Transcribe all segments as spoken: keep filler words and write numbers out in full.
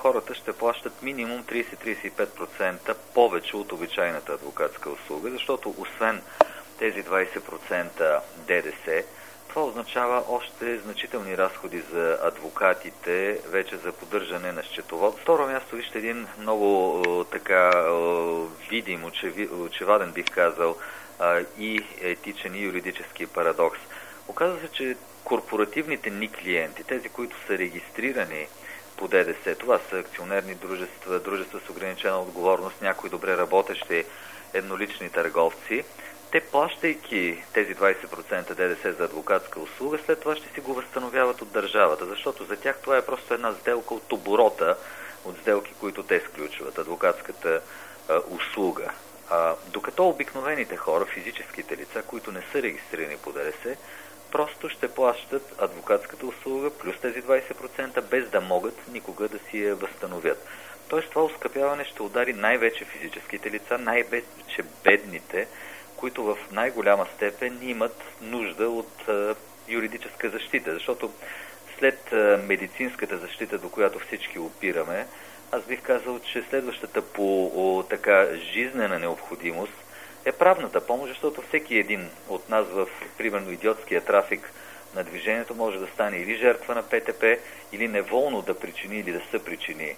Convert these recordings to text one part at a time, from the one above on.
хората ще плащат минимум трийсет до трийсет и пет процента повече от обичайната адвокатска услуга, защото освен тези двайсет процента ДДС, това означава още значителни разходи за адвокатите, вече за поддържане на счетовод. Второ място, вижте един много така видим, очеваден бих казал, и етичен и юридически парадокс. Оказва се, че корпоративните ни клиенти, тези, които са регистрирани по ДДС, това са акционерни дружества, дружества с ограничена отговорност, някои добре работещи еднолични търговци, те, плащайки тези двайсет процента ДДС за адвокатска услуга, след това ще си го възстановяват от държавата, защото за тях това е просто една сделка от оборота, от сделки, които те сключват, адвокатската а, услуга. А, докато обикновените хора, физическите лица, които не са регистрирани по ДДС, просто ще плащат адвокатската услуга плюс тези двайсет процента, без да могат никога да си я възстановят. Тоест това оскъпяване ще удари най-вече физическите лица, най-вече бедните, които в най-голяма степен имат нужда от а, юридическа защита, защото след а, медицинската защита, до която всички опираме, аз бих казал, че следващата по о, така жизнена необходимост е правната помощ, защото всеки един от нас в, примерно, идиотския трафик на движението може да стане или жертва на ПТП, или неволно да причини или да съпричини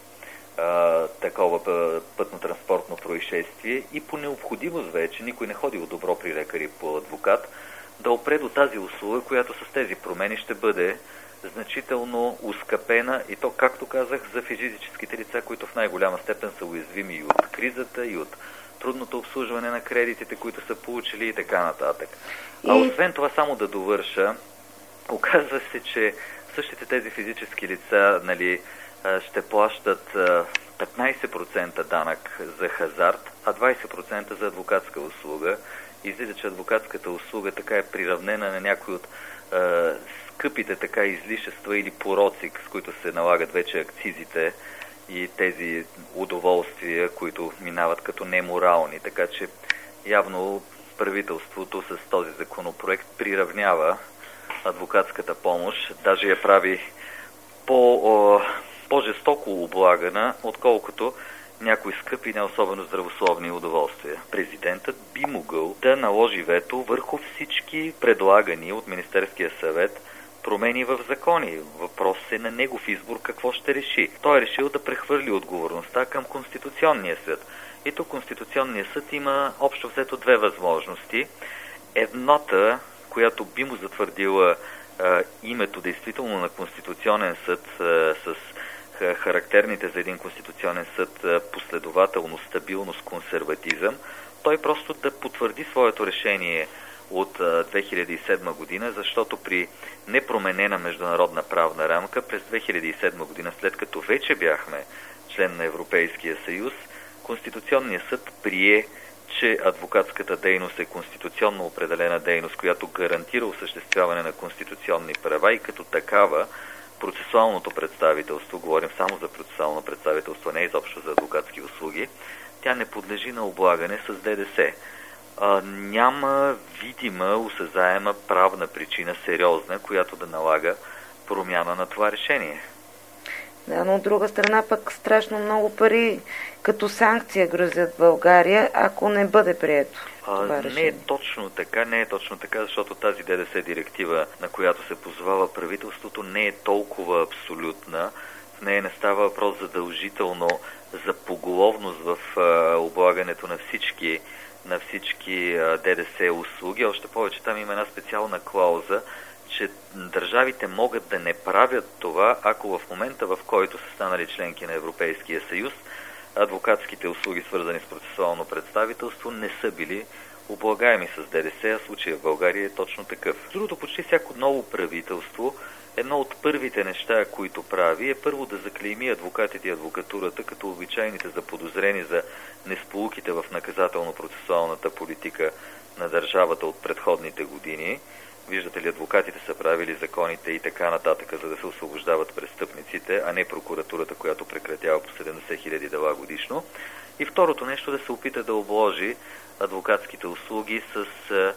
а, такова пътно-транспортно происшествие и по необходимост вече, никой не ходи от добро при лекар и по адвокат, да опре до тази услуга, която с тези промени ще бъде значително ускъпена и то, както казах, за физическите лица, които в най-голяма степен са уязвими и от кризата, и от трудното обслужване на кредитите, които са получили и така нататък. А освен това, само да довърша, оказва се, че същите тези физически лица, нали, ще плащат петнайсет процента данък за хазарт, а двайсет процента за адвокатска услуга. Излиза, че адвокатската услуга така е приравнена на някои от е, скъпите така излишества или пороци, с които се налагат вече акцизите и тези удоволствия, които минават като неморални. Така че явно правителството с този законопроект приравнява адвокатската помощ, даже я прави по, о, по-жестоко облагана, отколкото някои скъпи, не особено здравословни удоволствия. Президентът би могъл да наложи вето върху всички предлагани от Министерския съвет промени в закони. Въпрос е на негов избор какво ще реши. Той е решил да прехвърли отговорността към Конституционния съд. И тук Конституционния съд има общо взето две възможности. Едната, която би му затвърдила а, името действително на Конституционен съд а, с характерните за един конституционен съд последователност, стабилност, консерватизъм, той просто да потвърди своето решение от две хиляди и седма година, защото при непроменена международна правна рамка през две хиляди и седма година, след като вече бяхме член на Европейския съюз, Конституционният съд прие, че адвокатската дейност е конституционно определена дейност, която гарантира осъществяване на конституционни права и като такава процесуалното представителство, говорим само за процесуално представителство, не изобщо за адвокатски услуги, тя не подлежи на облагане с ДДС. А, няма видима, осезаема правна причина, сериозна, която да налага промяна на това решение. Да, но от друга страна пък страшно много пари като санкция грозят България, ако не бъде прието. А, не е точно така, не е точно така, защото тази ДДС директива, на която се позовава правителството, не е толкова абсолютна. В нея не става въпрос задължително за поголовност в а, облагането на всички, на всички а, ДДС услуги. Още повече там има една специална клауза, че държавите могат да не правят това, ако в момента, в който са станали членки на Европейския съюз, адвокатските услуги, свързани с процесуално представителство, не са били облагаеми с ДДС, а случая в България е точно такъв. Другото, почти всяко ново правителство, едно от първите неща, които прави, е първо да заклейми адвокатите и адвокатурата като обичайните заподозрени за несполуките в наказателно-процесуалната политика на държавата от предходните години. Виждате ли, адвокатите са правили законите и така нататък, за да се освобождават престъпниците, а не прокуратурата, която прекратява по седемдесет хиляди дела годишно. И второто нещо, да се опита да обложи адвокатските услуги с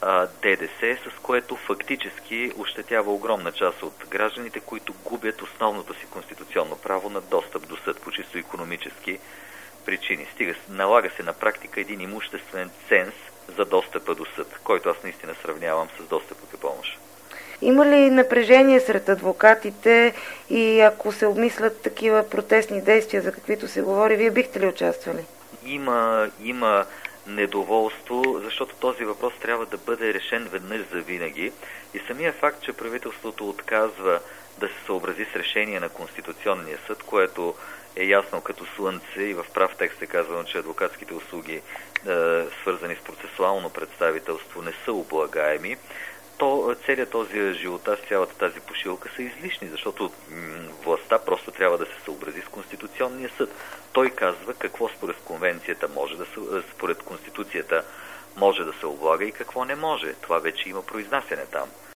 ДДС, с което фактически ощетява огромна част от гражданите, които губят основното си конституционно право на достъп до съд по чисто икономически причини. Стига, налага се на практика един имуществен ценз за достъпа до съд, който аз наистина сравнявам с достъпа до помощ. Има ли напрежение сред адвокатите и ако се обмислят такива протестни действия, за каквито се говори, вие бихте ли участвали? Има, има недоволство, защото този въпрос трябва да бъде решен веднъж за винаги. И самия факт, че правителството отказва да се съобрази с решение на Конституционния съд, което е ясно като слънце и в прав текст е казано, че адвокатските услуги, е, свързани с процесуално представителство, не са облагаеми, то целият този ажиотаж, цялата тази пошилка са излишни, защото властта просто трябва да се съобрази с Конституционния съд. Той казва какво според конвенцията може да се, според Конституцията може да се облага и какво не може. Това вече има произнасяне там.